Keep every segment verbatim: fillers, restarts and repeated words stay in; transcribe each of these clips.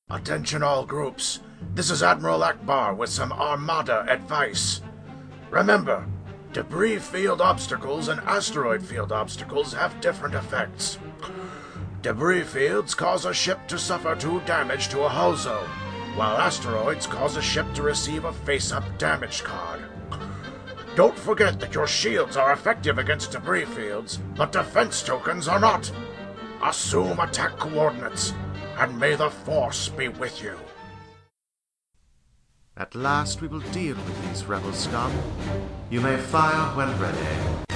Attention all groups. This is Admiral Akbar with some Armada advice. Remember, debris field obstacles and asteroid field obstacles have different effects. Debris fields cause a ship to suffer two damage to a hull zone, while asteroids cause a ship to receive a face-up damage card. Don't forget that your shields are effective against debris fields, but defense tokens are not. Assume attack coordinates, and may the Force be with you. At last we will deal with these rebel scum. You may fire when ready.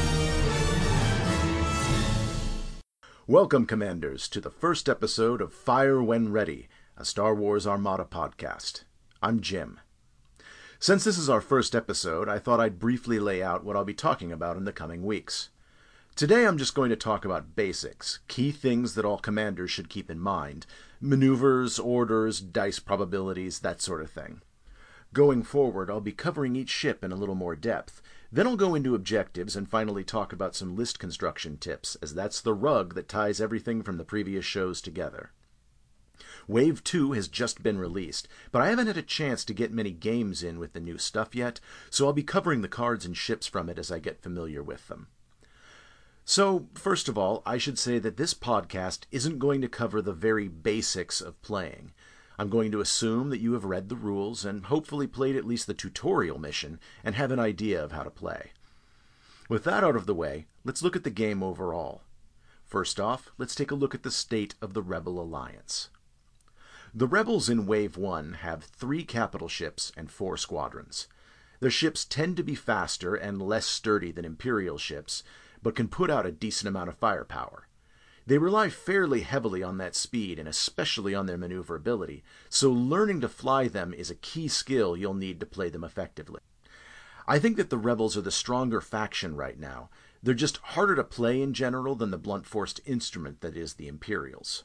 Welcome, Commanders, to the first episode of Fire When Ready, a Star Wars Armada podcast. I'm Jim. Since this is our first episode, I thought I'd briefly lay out what I'll be talking about in the coming weeks. Today I'm just going to talk about basics, key things that all commanders should keep in mind, maneuvers, orders, dice probabilities, that sort of thing. Going forward, I'll be covering each ship in a little more depth. Then I'll go into objectives and finally talk about some list construction tips, as that's the rug that ties everything from the previous shows together. Wave two has just been released, but I haven't had a chance to get many games in with the new stuff yet, so I'll be covering the cards and ships from it as I get familiar with them. So, first of all, I should say that this podcast isn't going to cover the very basics of playing. I'm going to assume that you have read the rules and hopefully played at least the tutorial mission and have an idea of how to play. With that out of the way, let's look at the game overall. First off, let's take a look at the state of the Rebel Alliance. The Rebels in Wave one have three capital ships and four squadrons. Their ships tend to be faster and less sturdy than Imperial ships, but can put out a decent amount of firepower. They rely fairly heavily on that speed and especially on their maneuverability, so learning to fly them is a key skill you'll need to play them effectively. I think that the Rebels are the stronger faction right now. They're just harder to play in general than the blunt-forced instrument that is the Imperials.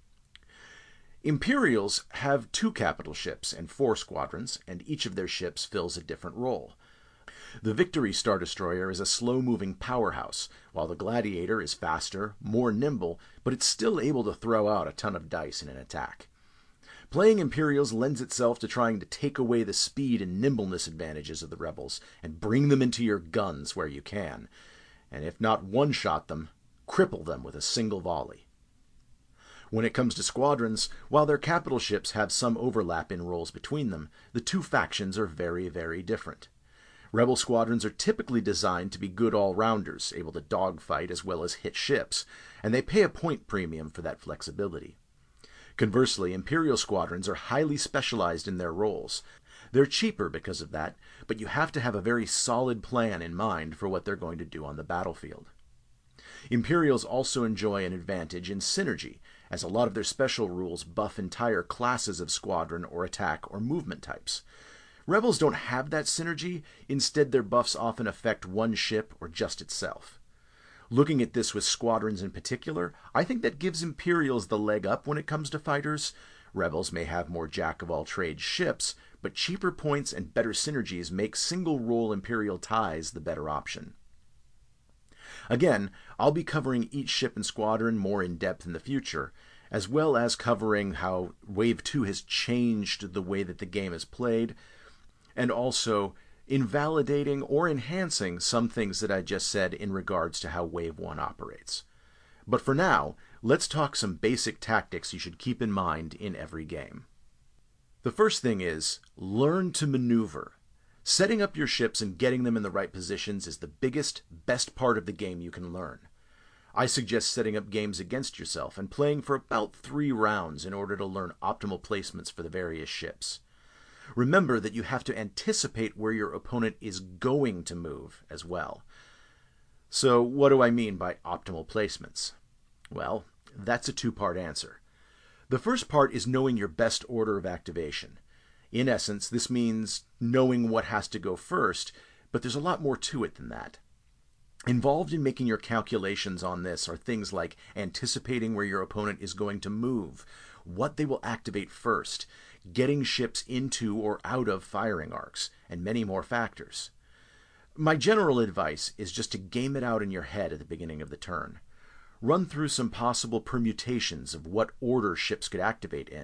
Imperials have two capital ships and four squadrons, and each of their ships fills a different role. The Victory Star Destroyer is a slow-moving powerhouse, while the Gladiator is faster, more nimble, but it's still able to throw out a ton of dice in an attack. Playing Imperials lends itself to trying to take away the speed and nimbleness advantages of the Rebels and bring them into your guns where you can, and if not one-shot them, cripple them with a single volley. When it comes to squadrons, while their capital ships have some overlap in roles between them, the two factions are very, very different. Rebel squadrons are typically designed to be good all-rounders, able to dogfight as well as hit ships, and they pay a point premium for that flexibility. Conversely, Imperial squadrons are highly specialized in their roles. They're cheaper because of that, but you have to have a very solid plan in mind for what they're going to do on the battlefield. Imperials also enjoy an advantage in synergy, as a lot of their special rules buff entire classes of squadron or attack or movement types. Rebels don't have that synergy, instead their buffs often affect one ship or just itself. Looking at this with squadrons in particular, I think that gives Imperials the leg up when it comes to fighters. Rebels may have more jack-of-all-trades ships, but cheaper points and better synergies make single-role Imperial ties the better option. Again, I'll be covering each ship and squadron more in depth in the future, as well as covering how Wave two has changed the way that the game is played, and also invalidating or enhancing some things that I just said in regards to how Wave one operates. But for now, let's talk some basic tactics you should keep in mind in every game. The first thing is, learn to maneuver. Setting up your ships and getting them in the right positions is the biggest, best part of the game you can learn. I suggest setting up games against yourself and playing for about three rounds in order to learn optimal placements for the various ships. Remember that you have to anticipate where your opponent is going to move as well. So what do I mean by optimal placements? Well, that's a two-part answer. The first part is knowing your best order of activation. In essence, this means knowing what has to go first, but there's a lot more to it than that. Involved in making your calculations on this are things like anticipating where your opponent is going to move, what they will activate first, getting ships into or out of firing arcs, and many more factors. My general advice is just to game it out in your head at the beginning of the turn. Run through some possible permutations of what order ships could activate in,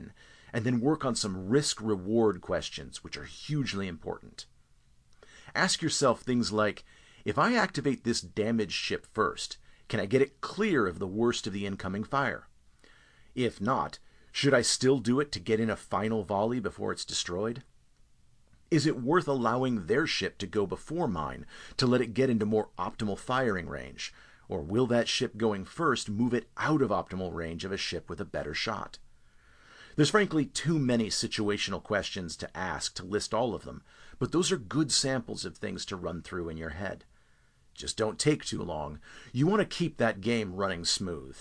and then work on some risk-reward questions, which are hugely important. Ask yourself things like, if I activate this damaged ship first, can I get it clear of the worst of the incoming fire? If not, should I still do it to get in a final volley before it's destroyed? Is it worth allowing their ship to go before mine to let it get into more optimal firing range? Or will that ship going first move it out of optimal range of a ship with a better shot? There's frankly too many situational questions to ask to list all of them, but those are good samples of things to run through in your head. Just don't take too long. You want to keep that game running smooth.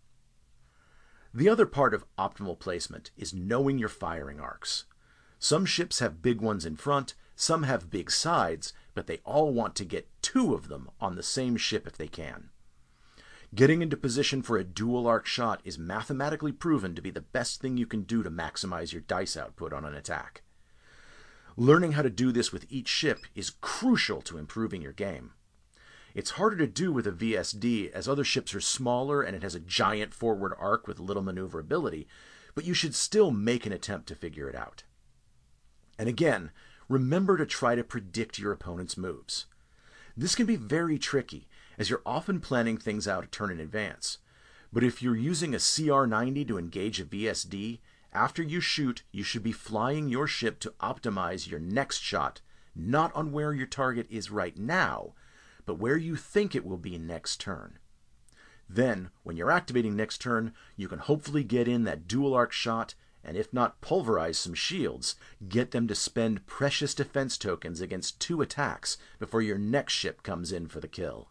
The other part of optimal placement is knowing your firing arcs. Some ships have big ones in front, some have big sides, but they all want to get two of them on the same ship if they can. Getting into position for a dual arc shot is mathematically proven to be the best thing you can do to maximize your dice output on an attack. Learning how to do this with each ship is crucial to improving your game. It's harder to do with a V S D as other ships are smaller and it has a giant forward arc with little maneuverability, but you should still make an attempt to figure it out. And again, remember to try to predict your opponent's moves. This can be very tricky, as you're often planning things out a turn in advance. But if you're using a C R ninety to engage a V S D, after you shoot, you should be flying your ship to optimize your next shot, not on where your target is right now, but where you think it will be next turn. Then, when you're activating next turn, you can hopefully get in that dual arc shot, and if not pulverize some shields, get them to spend precious defense tokens against two attacks before your next ship comes in for the kill.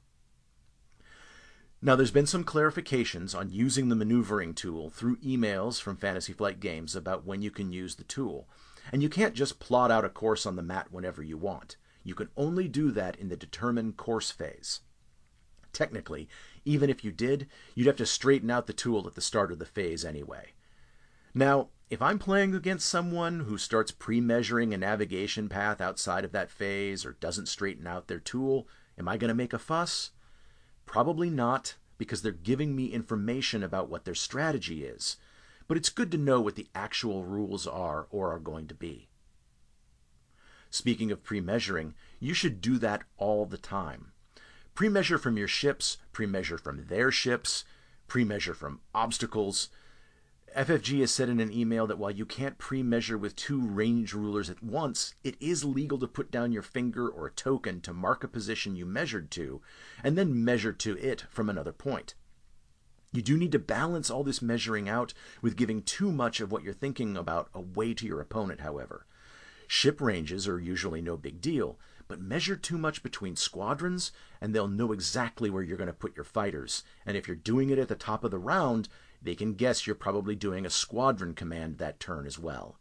Now, there's been some clarifications on using the maneuvering tool through emails from Fantasy Flight Games about when you can use the tool, and you can't just plot out a course on the mat whenever you want. You can only do that in the determine course phase. Technically, even if you did, you'd have to straighten out the tool at the start of the phase anyway. Now, if I'm playing against someone who starts pre-measuring a navigation path outside of that phase or doesn't straighten out their tool, am I going to make a fuss? Probably not, because they're giving me information about what their strategy is. But it's good to know what the actual rules are or are going to be. Speaking of pre-measuring, you should do that all the time. Pre-measure from your ships, pre-measure from their ships, pre-measure from obstacles. F F G has said in an email that while you can't pre-measure with two range rulers at once, it is legal to put down your finger or a token to mark a position you measured to, and then measure to it from another point. You do need to balance all this measuring out with giving too much of what you're thinking about away to your opponent, however. Ship ranges are usually no big deal, but measure too much between squadrons, and they'll know exactly where you're going to put your fighters, and if you're doing it at the top of the round, they can guess you're probably doing a squadron command that turn as well.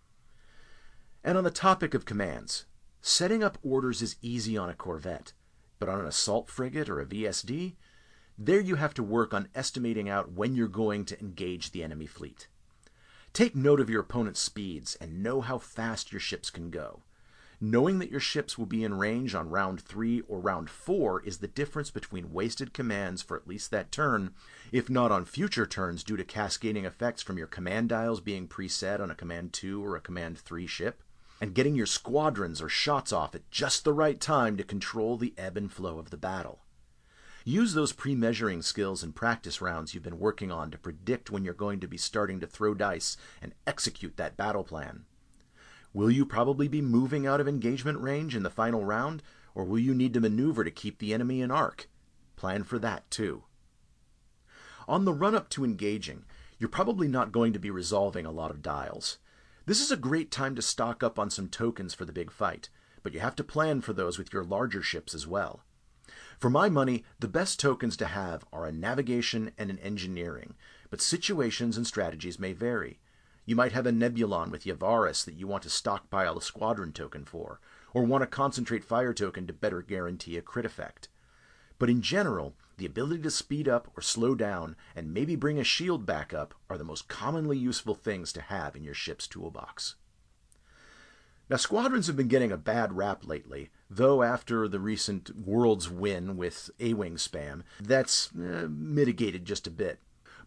And on the topic of commands, setting up orders is easy on a corvette, but on an assault frigate or a V S D, there you have to work on estimating out when you're going to engage the enemy fleet. Take note of your opponent's speeds and know how fast your ships can go. Knowing that your ships will be in range on round three or round four is the difference between wasted commands for at least that turn, if not on future turns due to cascading effects from your command dials being preset on a command two or a command three ship, and getting your squadrons or shots off at just the right time to control the ebb and flow of the battle. Use those pre-measuring skills and practice rounds you've been working on to predict when you're going to be starting to throw dice and execute that battle plan. Will you probably be moving out of engagement range in the final round, or will you need to maneuver to keep the enemy in arc? Plan for that too. On the run-up to engaging, you're probably not going to be resolving a lot of dials. This is a great time to stock up on some tokens for the big fight, but you have to plan for those with your larger ships as well. For my money, the best tokens to have are a navigation and an engineering, but situations and strategies may vary. You might have a Nebulon with Yavaris that you want to stockpile a squadron token for, or want a concentrate fire token to better guarantee a crit effect. But in general, the ability to speed up or slow down and maybe bring a shield back up are the most commonly useful things to have in your ship's toolbox. Now, squadrons have been getting a bad rap lately, though after the recent Worlds win with A-Wing spam, that's uh, mitigated just a bit.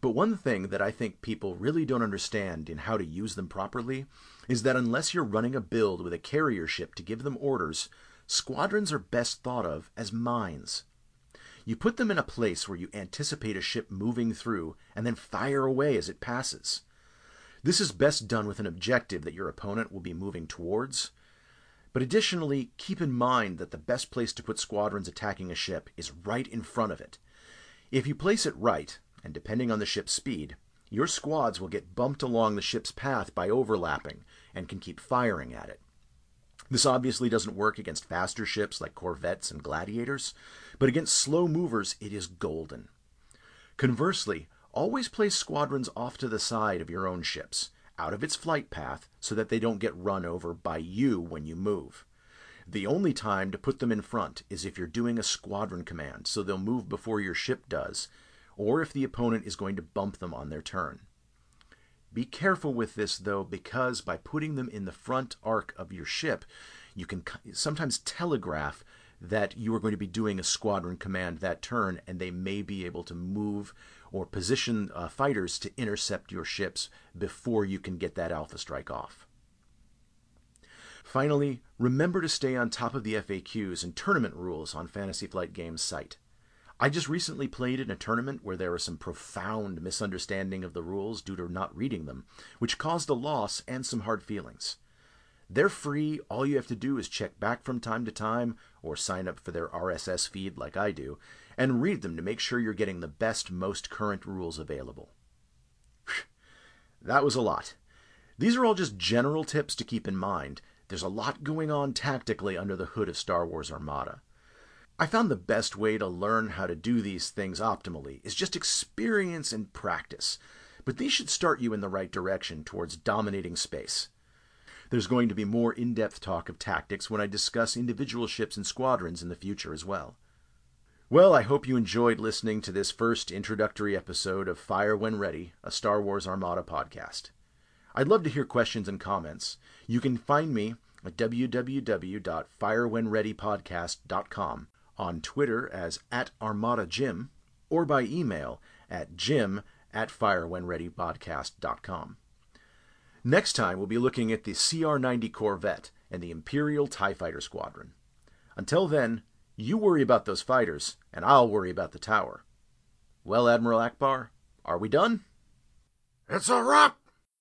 But one thing that I think people really don't understand in how to use them properly is that unless you're running a build with a carrier ship to give them orders, squadrons are best thought of as mines. You put them in a place where you anticipate a ship moving through and then fire away as it passes. This is best done with an objective that your opponent will be moving towards. But additionally, keep in mind that the best place to put squadrons attacking a ship is right in front of it. If you place it right, and depending on the ship's speed, your squads will get bumped along the ship's path by overlapping and can keep firing at it. This obviously doesn't work against faster ships like corvettes and gladiators, but against slow movers it is golden. Conversely, always place squadrons off to the side of your own ships, out of its flight path, so that they don't get run over by you when you move. The only time to put them in front is if you're doing a squadron command, so they'll move before your ship does, or if the opponent is going to bump them on their turn. Be careful with this, though, because by putting them in the front arc of your ship, you can sometimes telegraph that you are going to be doing a squadron command that turn, and they may be able to move or position uh, fighters to intercept your ships before you can get that alpha strike off. Finally, remember to stay on top of the F A Qs and tournament rules on Fantasy Flight Games' site. I just recently played in a tournament where there was some profound misunderstanding of the rules due to not reading them, which caused a loss and some hard feelings. They're free, all you have to do is check back from time to time, or sign up for their R S S feed like I do, and read them to make sure you're getting the best, most current rules available. That was a lot. These are all just general tips to keep in mind. There's a lot going on tactically under the hood of Star Wars Armada. I found the best way to learn how to do these things optimally is just experience and practice, but these should start you in the right direction towards dominating space. There's going to be more in-depth talk of tactics when I discuss individual ships and squadrons in the future as well. Well, I hope you enjoyed listening to this first introductory episode of Fire When Ready, a Star Wars Armada podcast. I'd love to hear questions and comments. You can find me at w w w dot fire when ready podcast dot com, on Twitter as at ArmadaJim, or by email at jim at fire when ready podcast dot com. Next time, we'll be looking at the C R ninety Corvette and the Imperial TIE Fighter Squadron. Until then, you worry about those fighters, and I'll worry about the tower. Well, Admiral Ackbar, are we done? It's a wrap!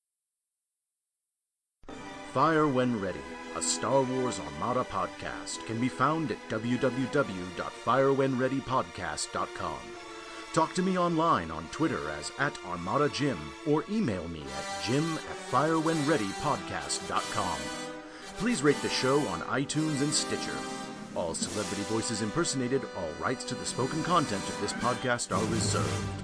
Fire When Ready, a Star Wars Armada podcast, can be found at w w w dot fire when ready podcast dot com. Talk to me online on Twitter as at ArmadaJim, or email me at jim at fire when ready podcast dot com. Please rate the show on iTunes and Stitcher. All celebrity voices impersonated, all rights to the spoken content of this podcast are reserved.